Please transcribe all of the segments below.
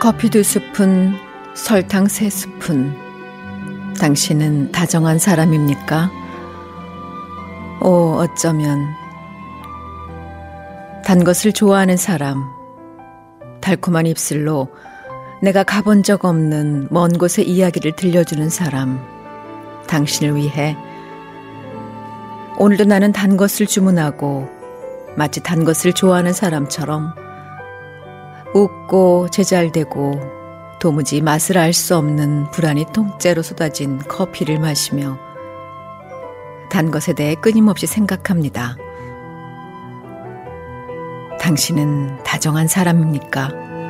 커피 2스푼, 설탕 3스푼. 당신은 다정한 사람입니까? 어쩌면 단 것을 좋아하는 사람, 달콤한 입술로 내가 가본 적 없는 먼 곳의 이야기를 들려주는 사람, 당신을 위해 오늘도 나는 단 것을 주문하고 마치 단 것을 좋아하는 사람처럼 웃고 제잘되고 도무지 맛을 알 수 없는 불안이 통째로 쏟아진 커피를 마시며 단 것에 대해 끊임없이 생각합니다. 당신은 다정한 사람입니까?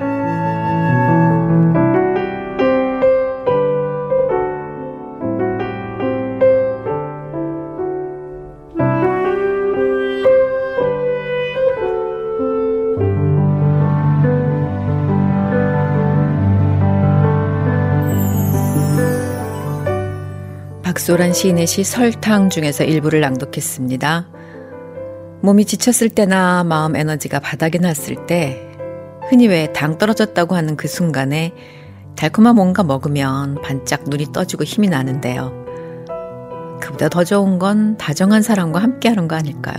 박소란 시인의 시 설탕 중에서 일부를 낭독했습니다. 몸이 지쳤을 때나 마음 에너지가 바닥이 났을 때 흔히 왜 당 떨어졌다고 하는 그 순간에 달콤한 뭔가 먹으면 반짝 눈이 떠지고 힘이 나는데요. 그보다 더 좋은 건 다정한 사람과 함께하는 거 아닐까요?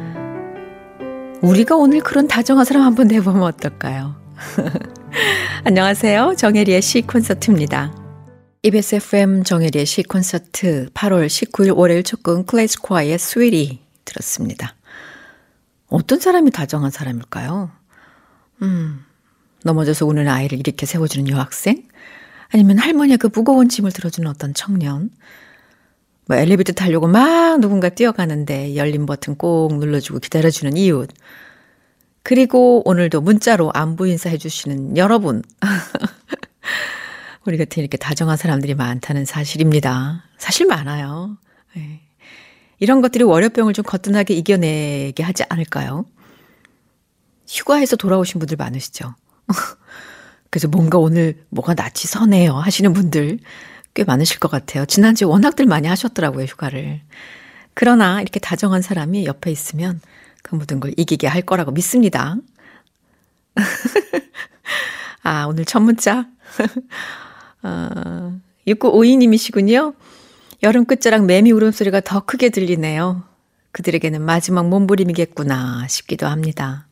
우리가 오늘 그런 다정한 사람 한번 내보면 어떨까요? 안녕하세요. 정혜리의 시 콘서트입니다. EBS FM 정혜리의 시 콘서트 8월 19일 월요일 첫 곡은 클래식콰이의 스위리 들었습니다. 어떤 사람이 다정한 사람일까요? 넘어져서 우는 아이를 이렇게 세워주는 여학생? 아니면 할머니의 그 무거운 짐을 들어주는 어떤 청년? 뭐 엘리베이터 타려고 막 누군가 뛰어가는데 열린 버튼 꼭 눌러주고 기다려주는 이웃. 그리고 오늘도 문자로 안부 인사해 주시는 여러분. 우리 같은 이렇게 다정한 사람들이 많다는 사실입니다. 사실 많아요. 네. 이런 것들이 월요병을 좀 거뜬하게 이겨내게 하지 않을까요? 휴가에서 돌아오신 분들 많으시죠? 그래서 뭔가 오늘 뭐가 낯이 서네요 하시는 분들 꽤 많으실 것 같아요. 지난주에 워낙들 많이 하셨더라고요, 휴가를. 그러나 이렇게 다정한 사람이 옆에 있으면 그 모든 걸 이기게 할 거라고 믿습니다. 아, 오늘 첫 문자. 6952님이시군요. 여름 끝자락 매미 울음소리가 더 크게 들리네요. 그들에게는 마지막 몸부림이겠구나 싶기도 합니다.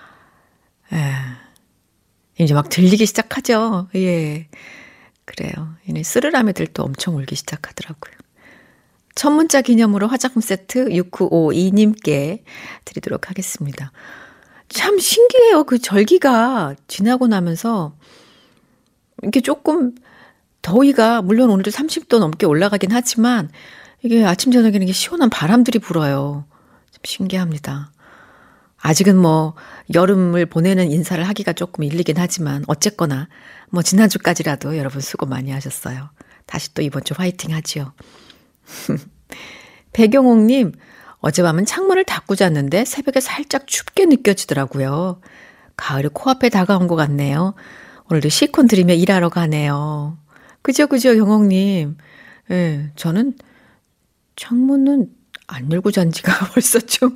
이제 막 들리기 시작하죠. 예, 그래요. 이제 쓰르라미들도 엄청 울기 시작하더라고요. 첫 문자 기념으로 화장품 세트 6952님께 드리도록 하겠습니다. 참 신기해요. 그 절기가 지나고 나면서 이게 조금 더위가 물론 오늘도 30도 넘게 올라가긴 하지만 이게 아침 저녁에는 이게 시원한 바람들이 불어요. 좀 신기합니다. 아직은 뭐 여름을 보내는 인사를 하기가 조금 일리긴 하지만 어쨌거나 뭐 지난주까지라도 여러분 수고 많이 하셨어요. 다시 또 이번 주 화이팅 하지요. 배경옥님, 어젯밤은 창문을 닫고 잤는데 새벽에 살짝 춥게 느껴지더라고요. 가을이 코앞에 다가온 것 같네요. 오늘도 시콘 들으며 일하러 가네요. 그죠, 경옥님. 예, 저는 창문은 안 열고 잔 지가 벌써 좀,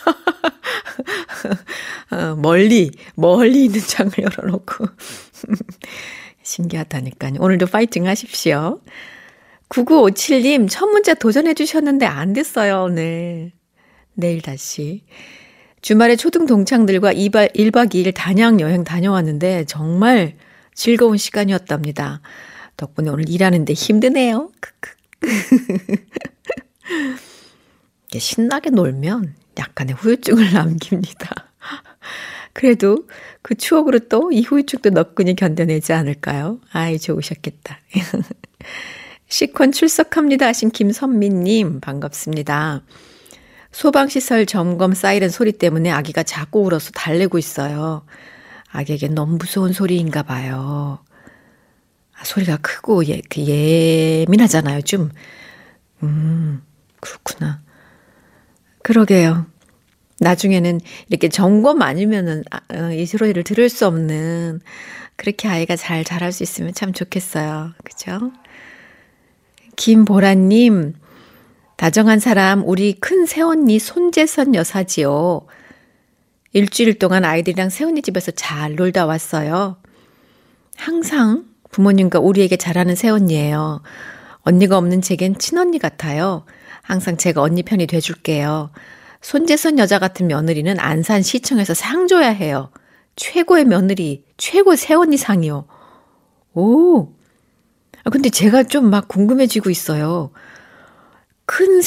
멀리 있는 창을 열어놓고. 신기하다니까요. 오늘도 파이팅 하십시오. 9957님, 첫 문자 도전해 주셨는데 안 됐어요, 오늘. 내일 다시. 주말에 초등 동창들과 1박 2일 단양 여행 다녀왔는데 정말 즐거운 시간이었답니다. 덕분에 오늘 일하는데 힘드네요. 신나게 놀면 약간의 후유증을 남깁니다. 그래도 그 추억으로 또 이 후유증도 너끈히 견뎌내지 않을까요? 아이, 좋으셨겠다. 시콘 출석합니다 하신 김선미님 반갑습니다. 소방시설 점검 사이렌 소리 때문에 아기가 자꾸 울어서 달래고 있어요. 아기에겐 너무 무서운 소리인가 봐요. 소리가 크고 예민하잖아요, 좀. 그렇구나. 그러게요. 나중에는 이렇게 점검 아니면은 이 소리를 들을 수 없는 그렇게 아이가 잘 자랄 수 있으면 참 좋겠어요. 그죠? 김보라님, 다정한 사람 우리 큰 새언니 손재선 여사지요. 일주일 동안 아이들이랑 새언니 집에서 잘 놀다 왔어요. 항상 부모님과 우리에게 잘하는 새언니예요. 언니가 없는 제겐 친언니 같아요. 항상 제가 언니 편이 돼줄게요. 손재선 여자 같은 며느리는 안산시청에서 상 줘야 해요. 최고의 며느리, 최고 새언니 상이요. 오, 근데 제가 좀 막 궁금해지고 있어요. 큰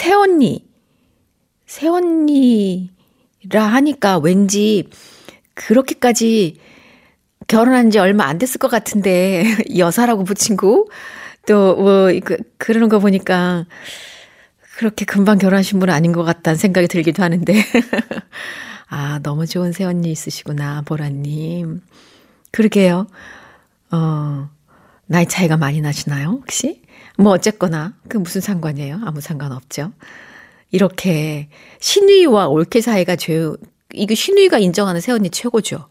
새언니라 하니까 왠지 그렇게까지 결혼한 지 얼마 안 됐을 것 같은데 여사라고 붙인 거 또 뭐 그러는 거 보니까 그렇게 금방 결혼하신 분은 아닌 것 같다는 생각이 들기도 하는데 아, 너무 좋은 새언니 있으시구나, 보라님. 그러게요. 나이 차이가 많이 나시나요, 혹시? 뭐 어쨌거나 그 무슨 상관이에요? 아무 상관없죠. 이렇게 신우이와 올케 사이가 이거 신우이가 인정하는 새언니 최고죠.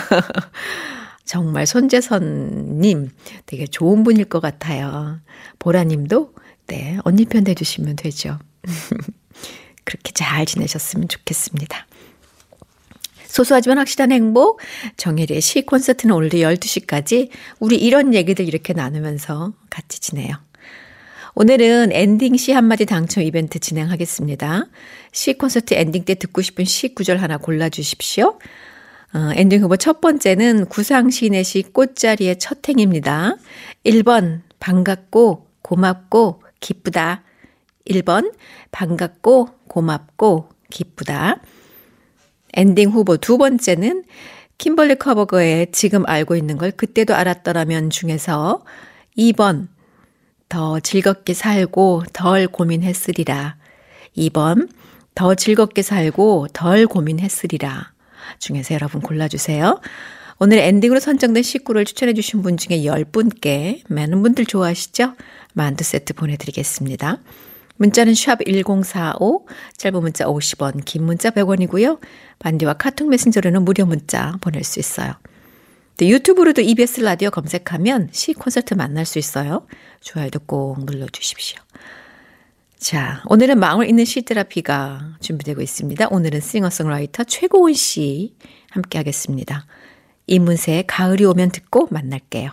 정말 손재선님 되게 좋은 분일 것 같아요. 보라님도 네, 언니 편 돼주시면 되죠. 그렇게 잘 지내셨으면 좋겠습니다. 소소하지만 확실한 행복, 정혜리의 시 콘서트는 오늘도 12시까지 우리 이런 얘기들 이렇게 나누면서 같이 지내요. 오늘은 엔딩 시 한마디 당첨 이벤트 진행하겠습니다. 시 콘서트 엔딩 때 듣고 싶은 시 구절 하나 골라주십시오. 엔딩 후보 첫 번째는 구상시인의 시 꽃자리의 첫 행입니다. 1번 반갑고 고맙고 기쁘다. 1번 반갑고 고맙고 기쁘다. 엔딩 후보 두 번째는 킴벌리 커버거의 지금 알고 있는 걸 그때도 알았더라면 중에서 2번 더 즐겁게 살고 덜 고민했으리라. 2번 더 즐겁게 살고 덜 고민했으리라. 중에서 여러분 골라주세요. 오늘 엔딩으로 선정된 식구를 추천해 주신 분 중에 10분께 많은 분들 좋아하시죠? 만두 세트 보내드리겠습니다. 문자는 샵 1045, 짧은 문자 50원, 긴 문자 100원이고요. 반디와 카톡 메신저로는 무료 문자 보낼 수 있어요. 또 유튜브로도 EBS 라디오 검색하면 시 콘서트 만날 수 있어요. 좋아요도 꼭 눌러주십시오. 자, 오늘은 마음을 읽는 시 테라피가 준비되고 있습니다. 오늘은 싱어송라이터 최고은 씨 함께 하겠습니다. 이문세의 가을이 오면 듣고 만날게요.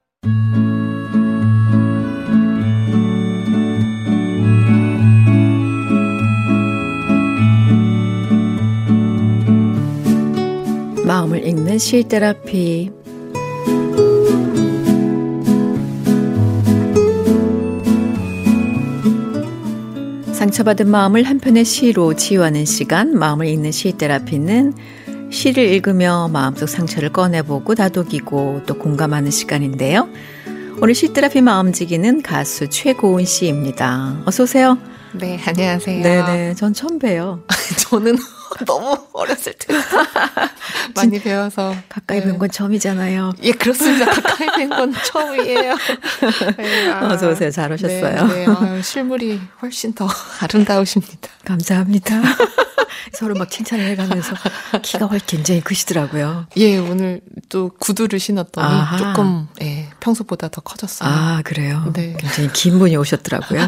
마음을 읽는 시 테라피. 상처받은 마음을 한편의 시로 치유하는 시간, 마음을 읽는 시 테라피는 시를 읽으며 마음속 상처를 꺼내보고 다독이고 또 공감하는 시간인데요. 오늘 시 테라피 마음지기는 가수 최고은 씨입니다. 어서 오세요. 네, 안녕하세요. 네네, 전 처음 봬요. 저는 너무 어렸을 때 많이 배워서. 가까이 뵌 건 처음이잖아요. 예, 그렇습니다. 가까이 뵌 건 처음이에요. 네, 어서 오세요. 잘 오셨어요. 네, 네. 실물이 훨씬 더 아름다우십니다. 감사합니다. 서로 막 칭찬을 해가면서 키가 굉장히 크시더라고요. 예, 오늘 또 구두를 신었더니 아하. 조금 평소보다 더 커졌어요. 아, 그래요? 네. 굉장히 긴 분이 오셨더라고요.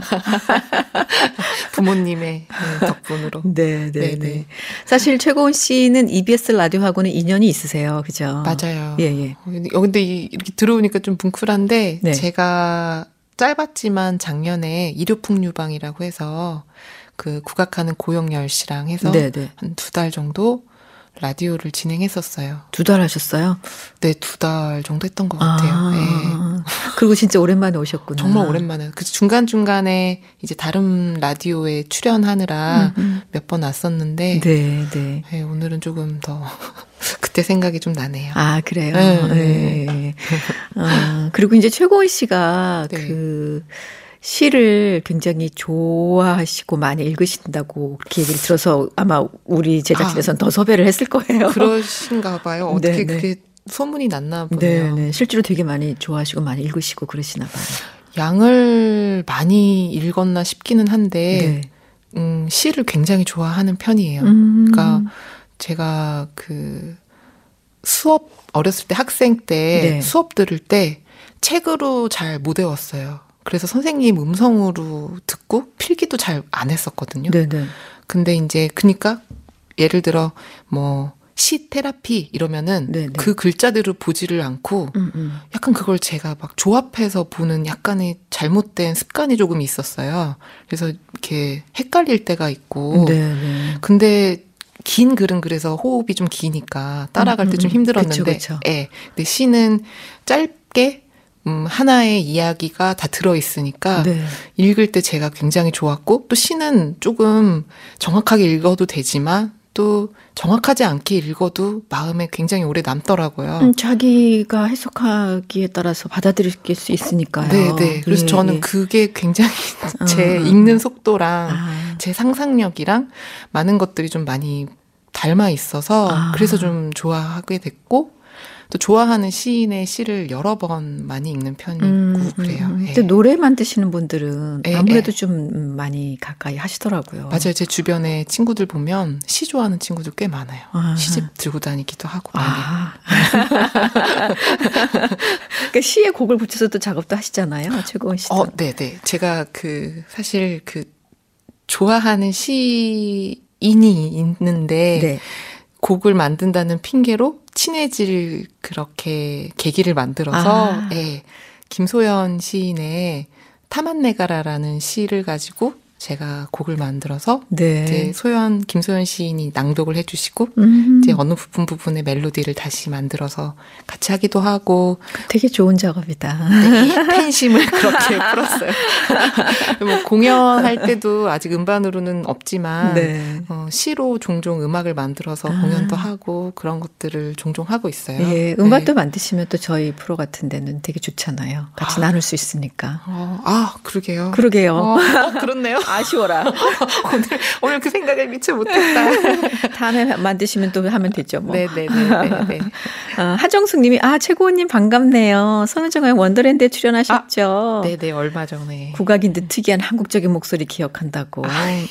부모님의 덕분으로. 네. 사실 최고은 씨는 EBS 라디오하고는 인연이 있으세요. 그죠? 맞아요. 예. 근데 이렇게 들어오니까 좀 뭉클한데 네. 제가 짧았지만 작년에 일요풍류방이라고 해서 그 국악하는 고영열 씨랑 해서 네네. 한 2달 정도 라디오를 진행했었어요. 2달 하셨어요? 네, 2달 정도 했던 것 같아요. 네. 그리고 진짜 오랜만에 오셨구나. 정말 오랜만에. 그 중간중간에 이제 다른 라디오에 출연하느라 몇 번 왔었는데. 네. 네, 오늘은 조금 더 그때 생각이 좀 나네요. 아, 그래요? 네. 네. 그리고 이제 최고은 씨가 네. 그 시를 굉장히 좋아하시고 많이 읽으신다고 그렇게 얘기를 들어서 아마 우리 제작진에서는 더 섭외를 했을 거예요. 그러신가 봐요. 어떻게 네네. 그게 소문이 났나 보네요. 네. 실제로 되게 많이 좋아하시고 많이 읽으시고 그러시나 봐요. 양을 많이 읽었나 싶기는 한데 시를 굉장히 좋아하는 편이에요. 그러니까 제가 그 어렸을 때 학생 때 수업 들을 때 책으로 잘 못 외웠어요. 그래서 선생님 음성으로 듣고 필기도 잘 안 했었거든요. 네네. 근데 이제 그러니까 예를 들어 뭐 시 테라피 이러면은 그 글자들을 보지를 않고 약간 그걸 제가 막 조합해서 보는 약간의 잘못된 습관이 조금 있었어요. 그래서 이렇게 헷갈릴 때가 있고. 근데 긴 글은 그래서 호흡이 좀 기니까 따라갈 때 좀 힘들었는데, 그쵸. 예. 근데 시는 짧게 하나의 이야기가 다 들어있으니까 읽을 때 제가 굉장히 좋았고, 또 시는 조금 정확하게 읽어도 되지만 또 정확하지 않게 읽어도 마음에 굉장히 오래 남더라고요. 자기가 해석하기에 따라서 받아들일 수 있으니까요. 네. 그래서 저는 그게 굉장히 제 읽는 속도랑 제 상상력이랑 많은 것들이 좀 많이 닮아 있어서 그래서 좀 좋아하게 됐고, 또 좋아하는 시인의 시를 여러 번 많이 읽는 편이고 그래요. 근데 노래 만드시는 분들은 아무래도 좀 많이 가까이 하시더라고요. 맞아요. 제 주변에 친구들 보면 시 좋아하는 친구들 꽤 많아요. 시집 들고 다니기도 하고 많이. 그러니까 시에 곡을 붙여서도 작업도 하시잖아요. 최고원 씨. 네네. 제가 사실 좋아하는 시인이 있는데 곡을 만든다는 핑계로 친해질 그렇게 계기를 만들어서 김소연 시인의 타만네가라라는 시를 가지고 제가 곡을 만들어서 이제 김소연 시인이 낭독을 해주시고 이제 어느 부분의 멜로디를 다시 만들어서 같이 하기도 하고. 되게 좋은 작업이다. 네, 팬심을 그렇게 풀었어요. 뭐 공연할 때도 아직 음반으로는 없지만 시로 종종 음악을 만들어서 공연도 하고 그런 것들을 종종 하고 있어요. 예, 음반도 만드시면 또 저희 프로 같은 데는 되게 좋잖아요. 같이 나눌 수 있으니까. 그러게요. 그렇네요. 아쉬워라. 오늘 그 생각을 미처 못했다. 다음에 만드시면 또 하면 되죠. 뭐. 네네네. 하정숙님이 최고원님 반갑네요. 손은정의 원더랜드에 출연하셨죠. 네네, 얼마 전에. 국악인 듯 특이한 한국적인 목소리 기억한다고.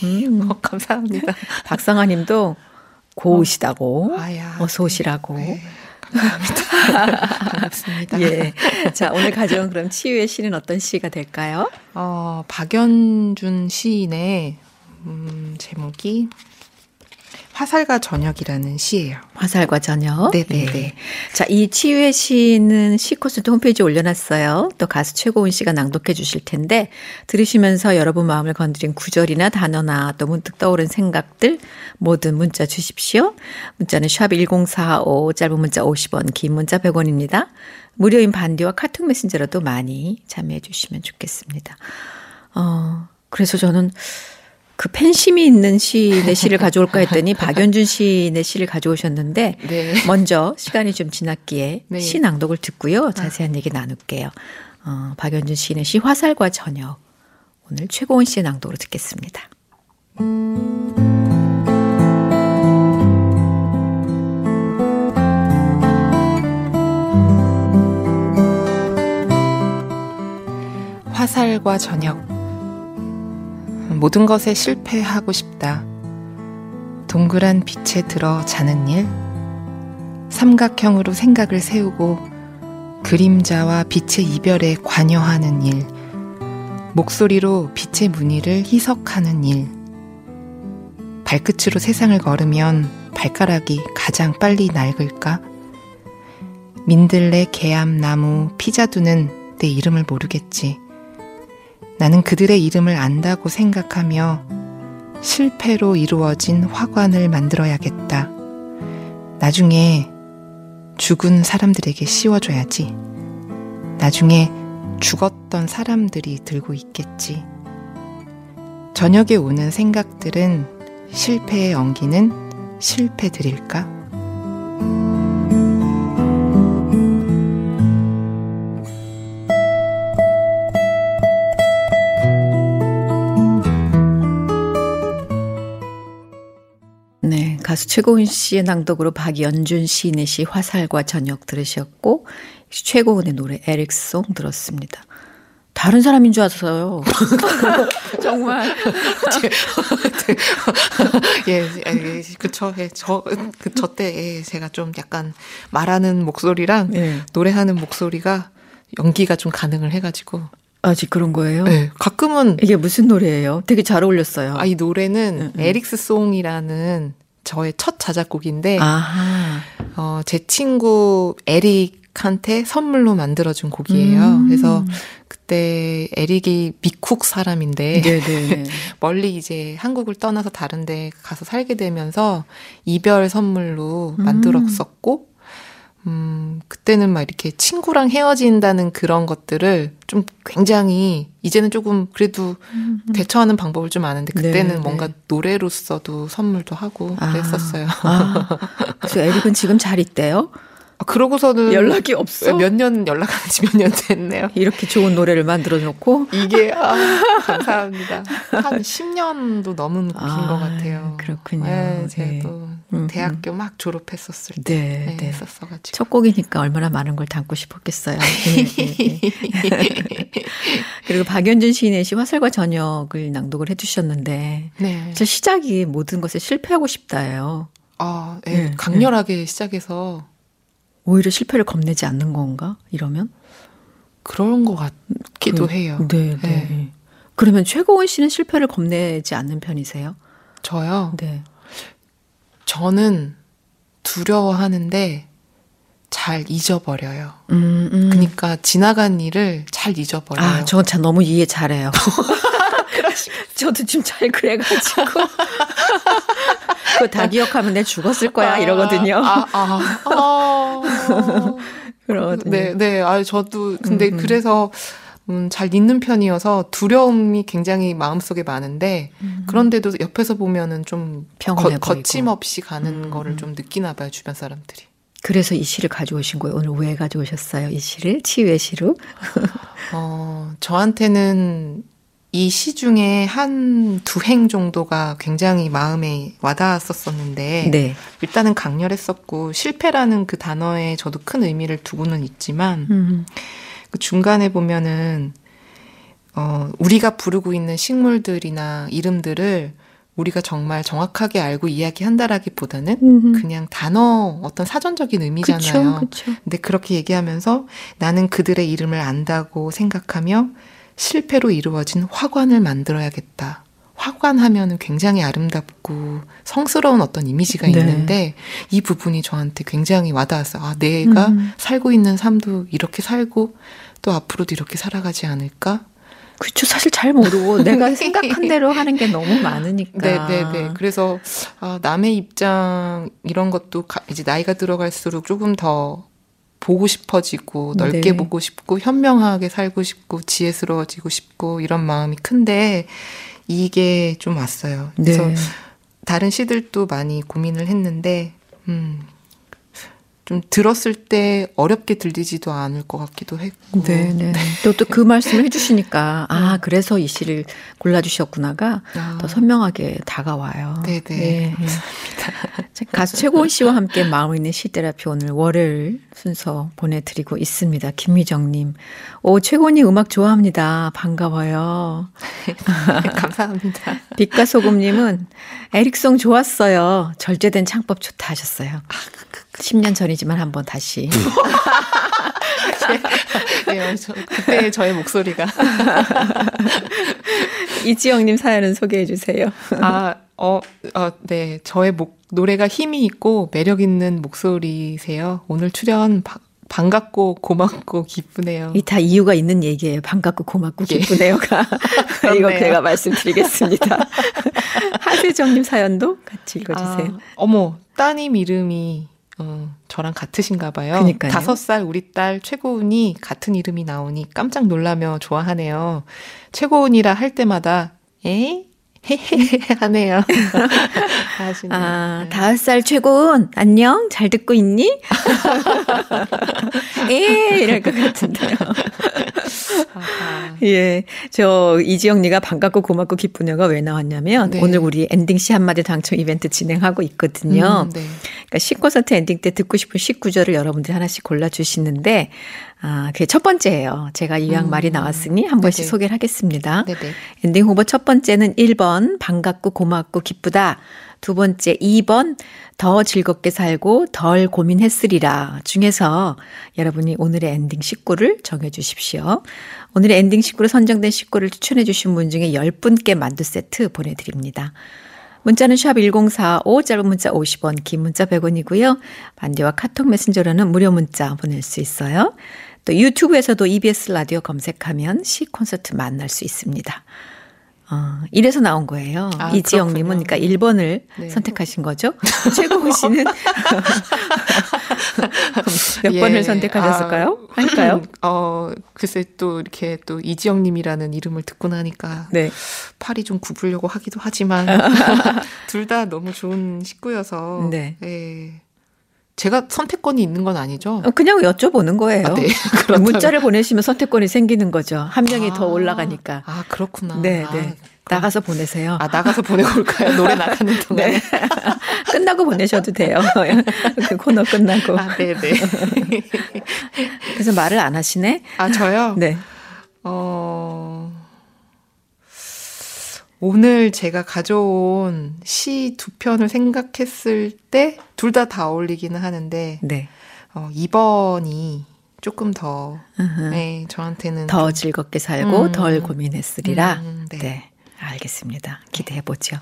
감사합니다. 박상아님도 고우시다고. 어서 오시라고. 네. 감사합니다. 반갑습니다. 예. 자, 오늘 가져온 그럼 치유의 시는 어떤 시가 될까요? 박연준 시인의 제목이 화살과 저녁이라는 시예요. 화살과 저녁. 네네네. 자, 이 치유의 시는 시코스도 홈페이지에 올려놨어요. 또 가수 최고은 씨가 낭독해 주실 텐데 들으시면서 여러분 마음을 건드린 구절이나 단어나 또 문득 떠오른 생각들 뭐든 문자 주십시오. 문자는 샵 1045, 짧은 문자 50원, 긴 문자 100원입니다. 무료인 반디와 카톡 메신저로도 많이 참여해 주시면 좋겠습니다. 그래서 저는 그 팬심이 있는 시인의 시를 가져올까 했더니 박연준 시인의 시를 가져오셨는데 먼저 시간이 좀 지났기에 시 낭독을 듣고요. 자세한 얘기 나눌게요. 박연준 시인의 시 화살과 저녁. 오늘 최고은 씨의 낭독으로 듣겠습니다. 화살과 저녁. 모든 것에 실패하고 싶다. 동그란 빛에 들어 자는 일, 삼각형으로 생각을 세우고 그림자와 빛의 이별에 관여하는 일, 목소리로 빛의 무늬를 희석하는 일, 발끝으로 세상을 걸으면 발가락이 가장 빨리 낡을까? 민들레, 개암, 나무, 피자두는 내 이름을 모르겠지. 나는 그들의 이름을 안다고 생각하며 실패로 이루어진 화관을 만들어야겠다. 나중에 죽은 사람들에게 씌워줘야지. 나중에 죽었던 사람들이 들고 있겠지. 저녁에 오는 생각들은 실패에 엉기는 실패들일까? 가수 최고은 씨의 낭독으로 박연준 시인의 시 화살과 저녁 들으셨고 최고은의 노래 에릭송 들었습니다. 다른 사람인 줄 알았어요. 정말. 그쵸. 저 때 제가 좀 약간 말하는 목소리랑 노래하는 목소리가 연기가 좀 가능을 해가지고. 아직 그런 거예요? 네. 가끔은. 이게 무슨 노래예요? 되게 잘 어울렸어요. 이 노래는 에릭스송이라는 저의 첫 자작곡인데, 제 친구 에릭한테 선물로 만들어준 곡이에요. 그래서 그때 에릭이 미쿡 사람인데, 멀리 이제 한국을 떠나서 다른 데 가서 살게 되면서 이별 선물로 만들었었고, 그때는 막 이렇게 친구랑 헤어진다는 그런 것들을 좀 굉장히, 이제는 조금 그래도 대처하는 방법을 좀 아는데, 그때는 뭔가 노래로서도 선물도 하고 그랬었어요. 그래서 에릭은 지금 잘 있대요? 그러고서는 연락이 없어? 몇 년 연락한 지 몇 년 됐네요. 이렇게 좋은 노래를 만들어 놓고? 이게, 감사합니다. 한 10년도 넘은 곡인 것 같아요. 그렇군요. 네, 제가 또 대학교 막 졸업했었을 때 했었어가지고. 첫 곡이니까 얼마나 많은 걸 담고 싶었겠어요. 그리고 박연준 시인의 시 화살과 저녁을 낭독을 해주셨는데, 저 시작이 모든 것에 실패하고 싶다예요. 강렬하게 시작해서 오히려 실패를 겁내지 않는 건가? 이러면? 그런 것 같기도 해요. 네. 그러면 최고원 씨는 실패를 겁내지 않는 편이세요? 저요? 네. 저는 두려워하는데 잘 잊어버려요. 그러니까 지나간 일을 잘 잊어버려요. 저건 참 너무 이해 잘해요. 저도 좀 잘 그래가지고. 그거 다 기억하면 내 죽었을 거야 이러거든요. 그러거든요. 네. 저도 근데 그래서 잘 잊는 편이어서 두려움이 굉장히 마음속에 많은데 그런데도 옆에서 보면은 좀 거침없이 가는 거를 좀 느끼나 봐요, 주변 사람들이. 그래서 이 시를 가져오신 거예요. 오늘 왜 가져오셨어요? 이 시를? 치유의 시로? 저한테는 이 시 중에 한 두 행 정도가 굉장히 마음에 와닿았었는데 일단은 강렬했었고 실패라는 그 단어에 저도 큰 의미를 두고는 있지만 그 중간에 보면은 우리가 부르고 있는 식물들이나 이름들을 우리가 정말 정확하게 알고 이야기한다라기보다는 그냥 단어 어떤 사전적인 의미잖아요. 그쵸. 근데 그렇게 얘기하면서 나는 그들의 이름을 안다고 생각하며 실패로 이루어진 화관을 만들어야겠다. 화관하면은 굉장히 아름답고 성스러운 어떤 이미지가 있는데 이 부분이 저한테 굉장히 와닿았어요. 내가 살고 있는 삶도 이렇게 살고 또 앞으로도 이렇게 살아가지 않을까? 그렇죠. 사실 잘 모르고 내가 생각한 대로 하는 게 너무 많으니까. 네. 그래서 남의 입장 이런 것도 이제 나이가 들어갈수록 조금 더 보고 싶어지고 넓게 보고 싶고 현명하게 살고 싶고 지혜스러워지고 싶고 이런 마음이 큰데 이게 좀 왔어요. 그래서 다른 시들도 많이 고민을 했는데 좀 들었을 때 어렵게 들리지도 않을 것 같기도 했고. 네. 또 그 말씀을 해주시니까 그래서 이 시를 골라주셨구나가 더 선명하게 다가와요. 네. 가수 최고원 씨와 함께 마음 있는 시테라피 오늘 월요일 순서 보내드리고 있습니다. 김미정님. 최고원님 음악 좋아합니다. 반가워요. 감사합니다. 빛과 소금님은 에릭송 좋았어요. 절제된 창법 좋다 하셨어요. 10년 전이지만 한번 다시. 그때 저의 목소리가. 이지영님 사연은 소개해 주세요. 네. 저의 노래가 힘이 있고 매력 있는 목소리세요. 오늘 출연 반갑고 고맙고 기쁘네요. 이 다 이유가 있는 얘기예요. 반갑고 고맙고 기쁘네요가. 이거 제가 말씀드리겠습니다. 하세정님 사연도 같이 읽어주세요. 따님 이름이 저랑 같으신가 봐요. 그러니까요. 5살 우리 딸 최고은이 같은 이름이 나오니 깜짝 놀라며 좋아하네요. 최고은이라 할 때마다 헤헤헤 하네요. 5살 최고은 안녕 잘 듣고 있니? 이럴 것 같은데요. 예, 저 이지영님가 반갑고 고맙고 기쁘네요가 왜 나왔냐면 오늘 우리 엔딩 시 한마디 당첨 이벤트 진행하고 있거든요. 그러니까 시 콘서트 엔딩 때 듣고 싶은 시 구절을 여러분들이 하나씩 골라주시는데 그게 첫 번째예요. 제가 이왕 말이 나왔으니 한 번씩 소개를 하겠습니다. 엔딩 후보 첫 번째는 1번 반갑고 고맙고 기쁘다. 두 번째 2번 더 즐겁게 살고 덜 고민했으리라 중에서 여러분이 오늘의 엔딩 식구를 정해주십시오. 오늘의 엔딩 식구로 선정된 식구를 추천해 주신 분 중에 10분께 만두 세트 보내드립니다. 문자는 샵 1045, 짧은 문자 50원, 긴 문자 100원이고요. 반디와 카톡 메신저로는 무료 문자 보낼 수 있어요. 또 유튜브에서도 EBS 라디오 검색하면 시 콘서트 만날 수 있습니다. 이래서 나온 거예요. 이지영님은 그러니까 1번을 네. 선택하신 거죠. 최고훈 씨는 몇 번을 선택하셨을까요? 할까요? 글쎄 또 이렇게 또 이지영님이라는 이름을 듣고 나니까 네. 팔이 좀 굽으려고 하기도 하지만 둘 다 너무 좋은 식구여서 네. 예. 제가 선택권이 있는 건 아니죠? 그냥 여쭤보는 거예요. 네. 문자를 보내시면 선택권이 생기는 거죠. 한 명이 더 올라가니까. 그렇구나. 네, 네. 나가서 보내세요. 나가서 보내고 올까요? 노래 나가는 동안에. 네. 끝나고 보내셔도 돼요. 그 코너 끝나고. 네네. 그래서 말을 안 하시네? 저요? 네. 오늘 제가 가져온 시 2편을 생각했을 때 둘 다 어울리기는 하는데 네. 2번이 조금 더 네, 저한테는 더 즐겁게 살고 덜 고민했으리라. 네. 네. 알겠습니다. 기대해보죠.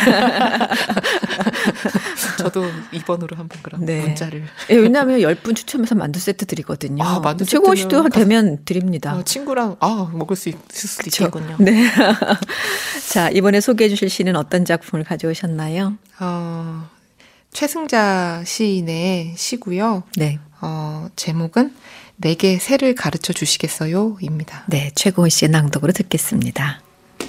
저도 2번으로 한번 그럼 네. 문자를. 네, 왜냐하면 10분 추첨해서 만두 세트 드리거든요. 만두 최고훈 씨도 되면 드립니다. 친구랑 먹을 수 있을 수도 있겠군요. 네. 자, 이번에 소개해 주실 시는 어떤 작품을 가져오셨나요? 최승자 시인의 시고요. 네. 제목은 내게 새를 가르쳐 주시겠어요? 입니다. 네, 최고훈 씨의 낭독으로 듣겠습니다.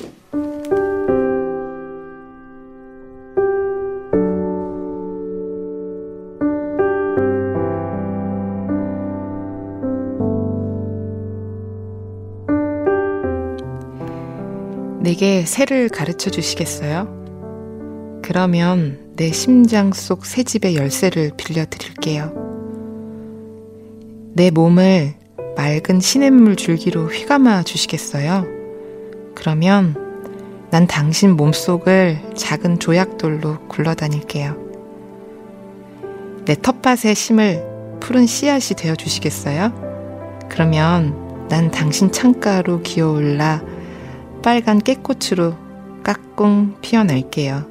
내게 새를 가르쳐 주시겠어요? 그러면 내 심장 속 새집의 열쇠를 빌려드릴게요. 내 몸을 맑은 시냇물 줄기로 휘감아 주시겠어요? 그러면 난 당신 몸속을 작은 조약돌로 굴러다닐게요. 내 텃밭에 심을 푸른 씨앗이 되어주시겠어요? 그러면 난 당신 창가로 기어올라 빨간 깨꽃으로 깍꿍 피어날게요.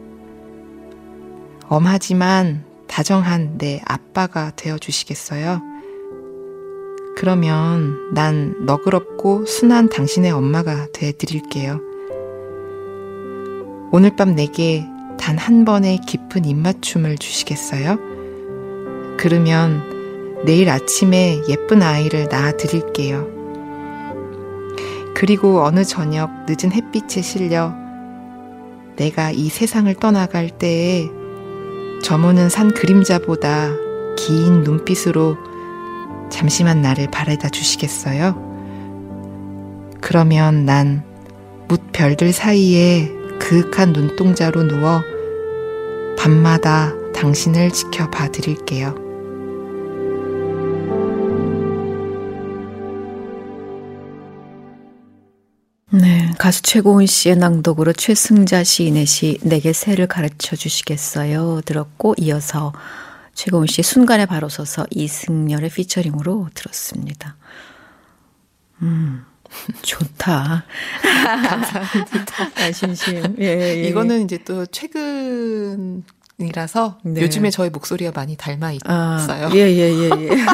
엄하지만 다정한 내 아빠가 되어주시겠어요? 그러면 난 너그럽고 순한 당신의 엄마가 되어드릴게요. 오늘 밤 내게 단 한 번의 깊은 입맞춤을 주시겠어요? 그러면 내일 아침에 예쁜 아이를 낳아드릴게요. 그리고 어느 저녁 늦은 햇빛에 실려 내가 이 세상을 떠나갈 때에 저무는 산 그림자보다 긴 눈빛으로 잠시만 나를 바라다 주시겠어요? 그러면 난 뭇 별들 사이에 그윽한 눈동자로 누워 밤마다 당신을 지켜봐 드릴게요. 네, 가수 최고훈 씨의 낭독으로 최승자 시인의 시 내게 새를 가르쳐 주시겠어요? 들었고 이어서 최고훈 씨의 순간에 바로 서서 이승열의 피처링으로 들었습니다. 좋다. 감사합니다. 진심. 예. 이거는 이제 또 최근이라서 네. 요즘에 저희 목소리가 많이 닮아 있어요. 예.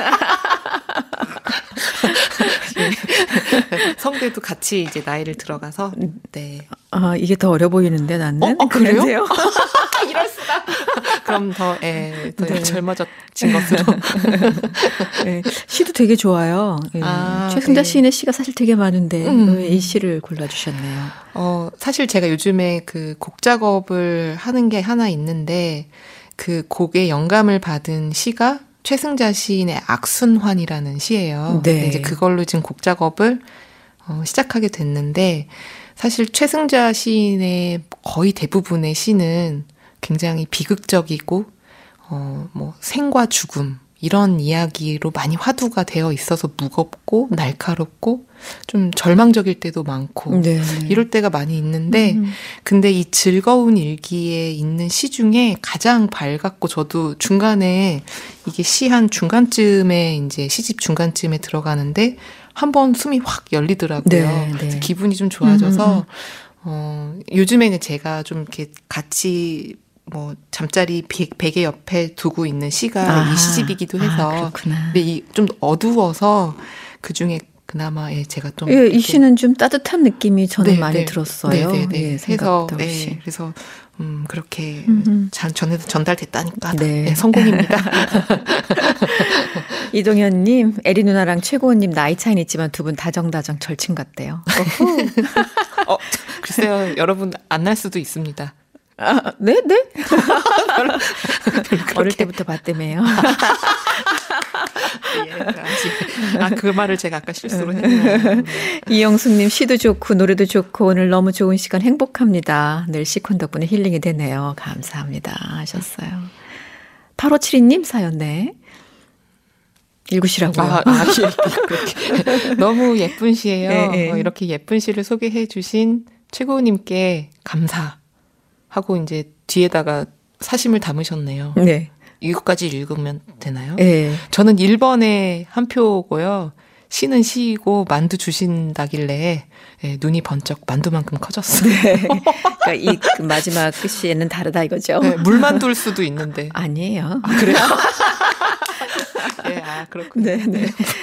성대도 같이 이제 나이를 들어가서 네. 이게 더 어려 보이는데 나는. 그래요? 이럴 수가. 그럼 더 네. 젊어진 것으로. 네. 시도 되게 좋아요. 예. 최승자 네. 시인의 시가 사실 되게 많은데 왜 이 시를 골라주셨네요. 사실 제가 요즘에 그 곡 작업을 하는 게 하나 있는데 그 곡에 영감을 받은 시가 최승자 시인의 악순환이라는 시예요. 네. 이제 그걸로 지금 곡 작업을 시작하게 됐는데 사실 최승자 시인의 거의 대부분의 시는 굉장히 비극적이고 뭐 생과 죽음 이런 이야기로 많이 화두가 되어 있어서 무겁고 날카롭고 좀 절망적일 때도 많고 네. 이럴 때가 많이 있는데 근데 이 즐거운 일기에 있는 시 중에 가장 밝았고 저도 중간에 이게 시 한 중간쯤에 이제 시집 중간쯤에 들어가는데 한번 숨이 확 열리더라고요. 네, 네. 그래서 기분이 좀 좋아져서 요즘에는 제가 좀 이렇게 같이 뭐 잠자리 베개 옆에 두고 있는 시가 이 시집이기도 해서. 그렇구나. 근데 좀 어두워서 그 중에 그나마 제가 좀 예, 이 시는 좀 따뜻한 느낌이 저는 많이 들었어요. 네. 예, 해서 그래서 그렇게 전달됐다니까 네, 성공입니다. 이동현님, 에리 누나랑 최고원님 나이 차이는 있지만 두 분 다정다정 절친 같대요. 글쎄요, 여러분 안 날 수도 있습니다. 네? 어릴 때부터 봤다며요. 그 말을 제가 아까 실수로 했네요. 이영숙님, 시도 좋고 노래도 좋고 오늘 너무 좋은 시간 행복합니다. 늘 시콘 덕분에 힐링이 되네요. 감사합니다 하셨어요. 8572님 사연네. 읽으시라고요. 그렇게. 너무 예쁜 시예요. 이렇게 예쁜 시를 소개해 주신 최고님께 감사하고 이제 뒤에다가 사심을 담으셨네요. 네. 이것까지 읽으면 되나요? 네. 저는 1번에 한 표고요. 시는 시이고 만두 주신다길래 눈이 번쩍 만두만큼 커졌어요. 네. 그러니까 이 마지막 시에는 다르다 이거죠. 네, 물만두일 수도 있는데. 아니에요. 그래요? 그렇군요. 네.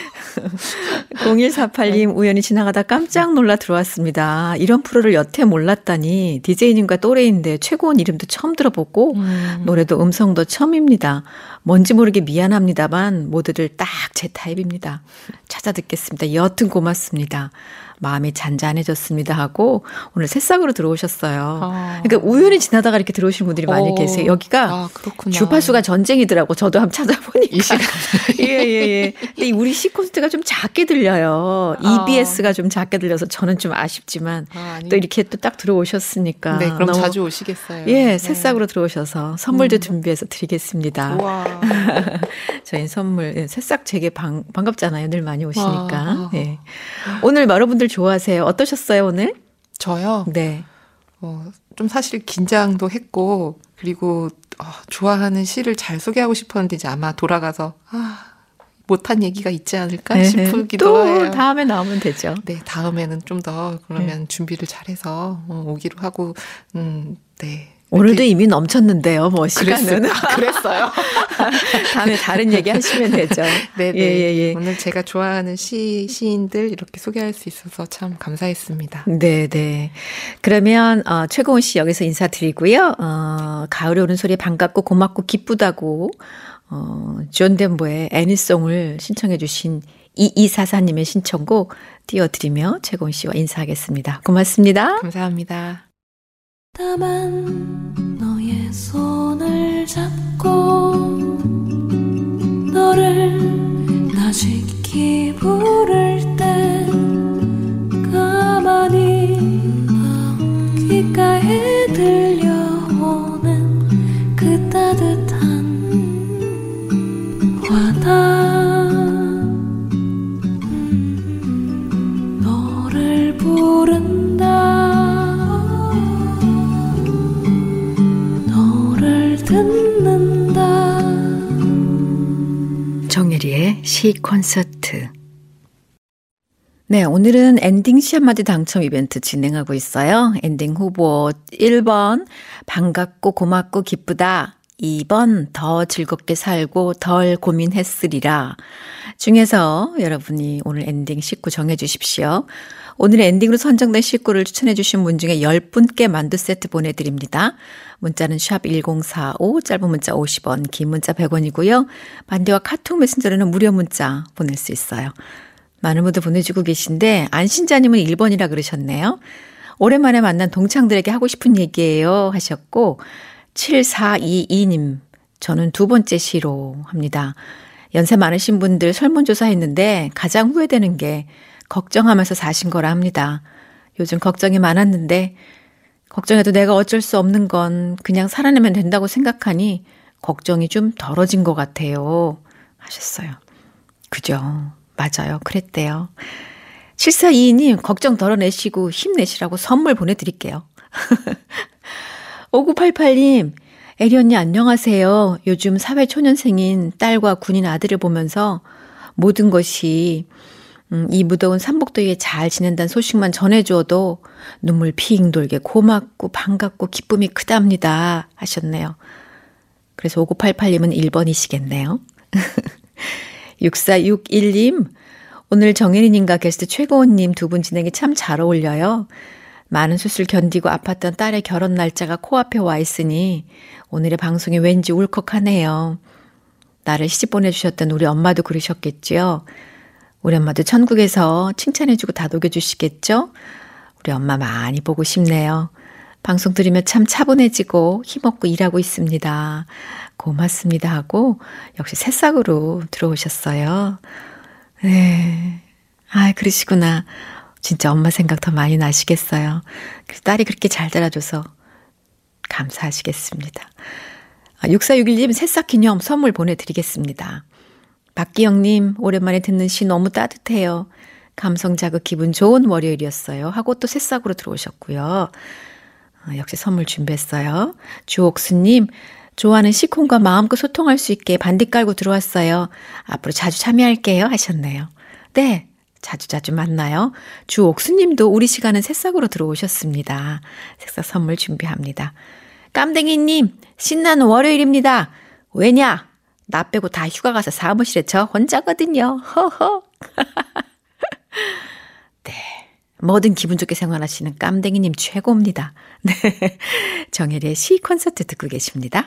0148님 우연히 지나가다 깜짝 놀라 들어왔습니다. 이런 프로를 여태 몰랐다니 DJ님과 또래인데 최고원 이름도 처음 들어보고 노래도 음성도 처음입니다. 뭔지 모르게 미안합니다만 모두들 딱 제 타입입니다. 찾아 듣겠습니다. 여튼 고맙습니다. 마음이 잔잔해졌습니다 하고 오늘 새싹으로 들어오셨어요. 그러니까 우연히 지나다가 이렇게 들어오신 분들이 많이 계세요. 여기가 주파수가 전쟁이더라고. 저도 한번 찾아보니까. 이 시간. 예. 근데 우리 시 콘서트가 좀 작게 들려요. EBS가 좀 작게 들려서 저는 좀 아쉽지만 또 이렇게 또 딱 들어오셨으니까. 네, 그럼 자주 오시겠어요. 예, 새싹으로 들어오셔서 선물도 준비해서 드리겠습니다. 우와. 저희 선물 새싹 되게 반갑잖아요. 늘 많이 오시니까. 예. 오늘 여러분들 좋아하세요? 어떠셨어요, 오늘? 저요? 네. 좀 사실 긴장도 했고, 그리고, 좋아하는 시를 잘 소개하고 싶었는데, 이제 아마 돌아가서, 못한 얘기가 있지 않을까 싶기도 또 해요. 다음에 나오면 되죠. 네, 다음에는 좀 더, 그러면 준비를 잘해서 오기로 하고, 네. 오늘도 이미 넘쳤는데요, 뭐, 시간은. 그랬어요? 다음에 다른 얘기 하시면 되죠. 네네. 예. 오늘 제가 좋아하는 시인들 이렇게 소개할 수 있어서 참 감사했습니다. 네네. 그러면, 최고원 씨 여기서 인사드리고요. 가을에 오는 소리 반갑고 고맙고 기쁘다고, 존 덴버의 애니송을 신청해주신 2244님의 신청곡 띄워드리며 최고원 씨와 인사하겠습니다. 고맙습니다. 감사합니다. 다만 너의 손을 잡고 너를 나직히 부를 때 가만히 귓가에 들려오는 그 따뜻한 화다 너를 부른다 듣는다. 정혜리의 시 콘서트. 네, 오늘은 엔딩 시 한마디 당첨 이벤트 진행하고 있어요. 엔딩 후보 1번 반갑고 고맙고 기쁘다. 2번 더 즐겁게 살고 덜 고민했으리라 중에서 여러분이 오늘 엔딩 식구 정해주십시오. 오늘의 엔딩으로 선정된 식구를 추천해 주신 분 중에 10분께 만두 세트 보내드립니다. 문자는 샵 1045, 짧은 문자 50원, 긴 문자 100원이고요. 반대와 카톡 메신저로는 무료 문자 보낼 수 있어요. 많은 분들 보내주고 계신데 안신자님은 1번이라 그러셨네요. 오랜만에 만난 동창들에게 하고 싶은 얘기예요 하셨고 7422님 저는 두 번째 시로 합니다. 연세 많으신 분들 설문조사했는데 가장 후회되는 게 걱정하면서 사신 거라 합니다. 요즘 걱정이 많았는데 걱정해도 내가 어쩔 수 없는 건 그냥 살아내면 된다고 생각하니 걱정이 좀 덜어진 것 같아요 하셨어요. 그죠? 맞아요. 그랬대요. 7422님 걱정 덜어내시고 힘내시라고 선물 보내드릴게요. 5988님 애리 언니 안녕하세요. 요즘 사회초년생인 딸과 군인 아들을 보면서 모든 것이 이 무더운 삼복더위에 잘 지낸다는 소식만 전해줘도 눈물 핑 돌게 고맙고 반갑고 기쁨이 크답니다 하셨네요. 그래서 5988님은 1번이시겠네요. 6461님, 오늘 정혜린님과 게스트 최고원님 두 분 진행이 참 잘 어울려요. 많은 수술 견디고 아팠던 딸의 결혼 날짜가 코앞에 와 있으니 오늘의 방송이 왠지 울컥하네요. 나를 시집 보내주셨던 우리 엄마도 그러셨겠죠. 우리 엄마도 천국에서 칭찬해주고 다독여주시겠죠. 우리 엄마 많이 보고 싶네요. 방송 들으며 참 차분해지고 힘없고 일하고 있습니다. 고맙습니다 하고 역시 새싹으로 들어오셨어요. 네, 아 그러시구나. 진짜 엄마 생각 더 많이 나시겠어요. 딸이 그렇게 잘 자라줘서 감사하시겠습니다. 6461님 새싹 기념 선물 보내드리겠습니다. 박기영님 오랜만에 듣는 시 너무 따뜻해요. 감성 자극 기분 좋은 월요일이었어요. 하고 또 새싹으로 들어오셨고요. 역시 선물 준비했어요. 주옥수님 좋아하는 시콘과 마음껏 소통할 수 있게 반디 깔고 들어왔어요. 앞으로 자주 참여할게요 하셨네요. 네. 자주자주 만나요. 주옥수님도 우리 시간은 새싹으로 들어오셨습니다. 새싹 선물 준비합니다. 깜댕이님 신나는 월요일입니다. 왜냐? 나 빼고 다 휴가 가서 사무실에 저 혼자거든요. 허허. 네, 뭐든 기분 좋게 생활하시는 깜댕이님 최고입니다. 네, 정혜리의 시 콘서트 듣고 계십니다.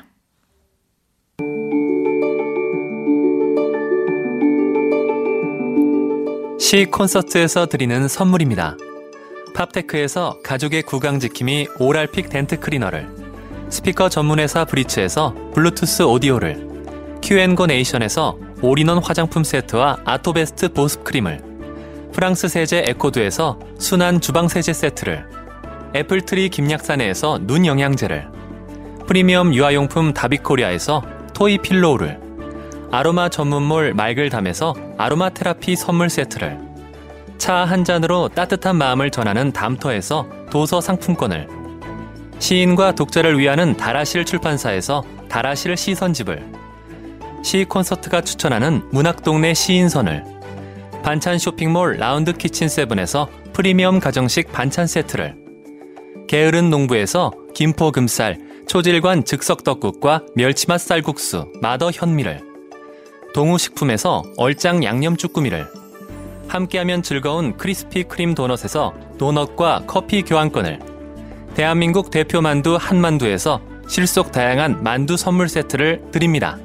시 콘서트에서 드리는 선물입니다. 팝테크에서 가족의 구강지킴이 오랄픽 덴트 클리너를, 스피커 전문회사 브리츠에서 블루투스 오디오를, Q&Go 네이션에서 올인원 화장품 세트와 아토베스트 보습 크림을, 프랑스 세제 에코두에서 순한 주방 세제 세트를, 애플트리 김약사네에서 눈 영양제를, 프리미엄 유아용품 다비코리아에서 토이 필로우를, 아로마 전문몰 말글담에서 아로마 테라피 선물 세트를, 차 한 잔으로 따뜻한 마음을 전하는 담터에서 도서 상품권을, 시인과 독자를 위하는 다라실 출판사에서 다라실 시선집을, 시 콘서트가 추천하는 문학동네 시인선을, 반찬 쇼핑몰 라운드 키친 세븐에서 프리미엄 가정식 반찬 세트를, 게으른 농부에서 김포 금쌀 초질관 즉석떡국과 멸치맛 쌀국수 마더 현미를, 동우식품에서 얼짱 양념 쭈꾸미를, 함께하면 즐거운 크리스피 크림 도넛에서 도넛과 커피 교환권을, 대한민국 대표 만두 한만두에서 실속 다양한 만두 선물 세트를 드립니다.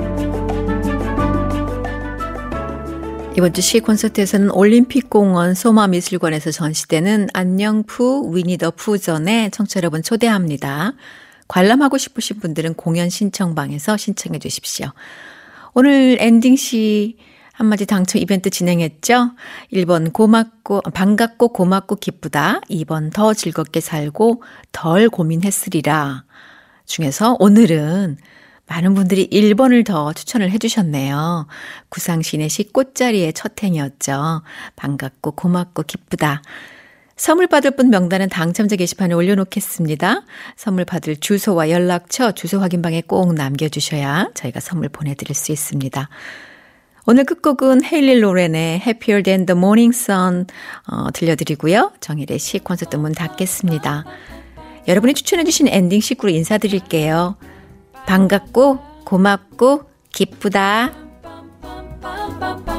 이번 주 시 콘서트에서는 올림픽공원 소마미술관에서 전시되는 안녕 푸 위니 더 푸전에 청취자 여러분 초대합니다. 관람하고 싶으신 분들은 공연 신청방에서 신청해 주십시오. 오늘 엔딩시 한마디 당첨 이벤트 진행했죠. 1번 반갑고 고맙고 기쁘다. 2번 더 즐겁게 살고 덜 고민했으리라 중에서 오늘은 많은 분들이 1번을 더 추천을 해주셨네요. 구상신의 시 꽃자리의 첫 행이었죠. 반갑고 고맙고 기쁘다. 선물 받을 분 명단은 당첨자 게시판에 올려놓겠습니다. 선물 받을 주소와 연락처, 주소 확인방에 꼭 남겨주셔야 저희가 선물 보내드릴 수 있습니다. 오늘 끝곡은 헤일리 로렌의 Happier Than the Morning Sun 들려드리고요. 정일의 시 콘서트 문 닫겠습니다. 여러분이 추천해주신 엔딩 식구로 인사드릴게요. 반갑고 고맙고 기쁘다.